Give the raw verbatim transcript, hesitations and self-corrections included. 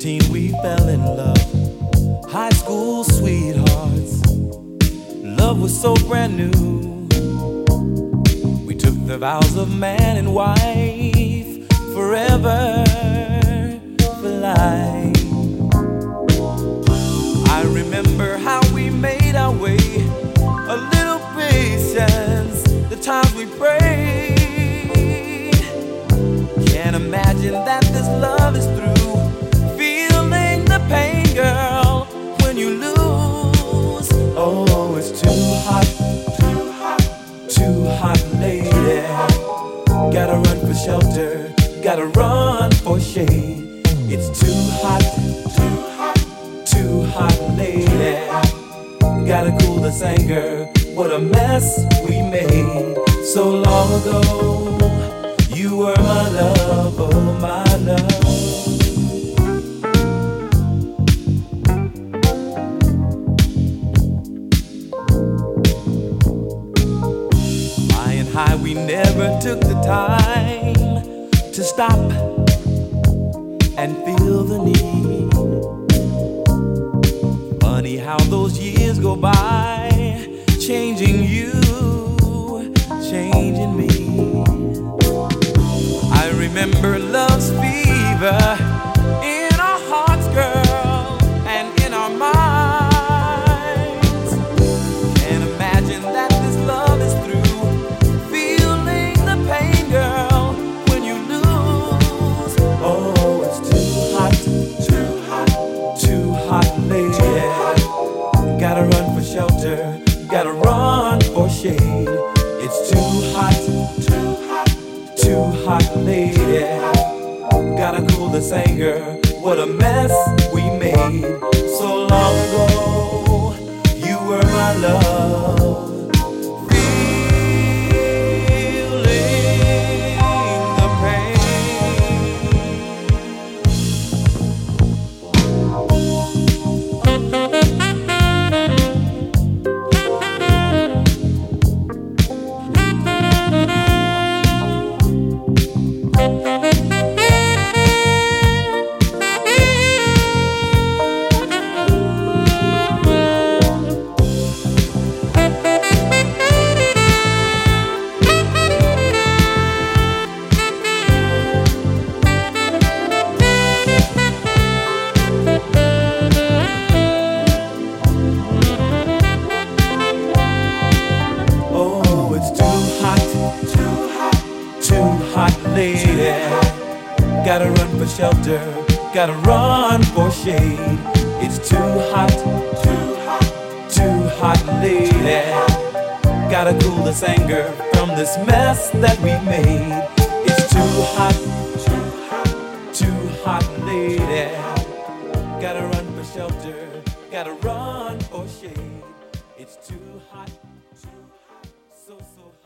sixteen we fell in love, high school sweethearts. Love was so brand new. We took the vows of man and wife, forever, for life. I remember how we made our way, a little patience, the times we prayed. Can't imagine that this love is through. Feeling the pain, girl, when you lose. Oh, it's too hot, too hot, too hot, lady. Gotta run for shelter, gotta run for shade. It's too hot, too hot, too hot, lady. Gotta cool this anger, what a mess we made so long ago. You were my love, oh my love. Flying high, we never took the time to stop and feel the need. Funny how those years go by, changing you, changing me. I remember love's fever in our hearts, girl, and in our minds. Can't imagine that this love is through. Feeling the pain, girl, when you lose. Oh, it's too hot, too hot, too hot, lady. Gotta run for shelter, gotta run for shade. It's too hot, too hot, too hot, lady. Gotta cool this anger, what a mess we made so long ago. You were my love. Lady, gotta run for shelter, gotta run for shade. It's too hot, too hot, too hot, lady. Gotta cool this anger from this mess that we made. It's too hot, too hot, too hot, lady. Gotta run for shelter, gotta run for shade. It's too hot, too hot, so so hot.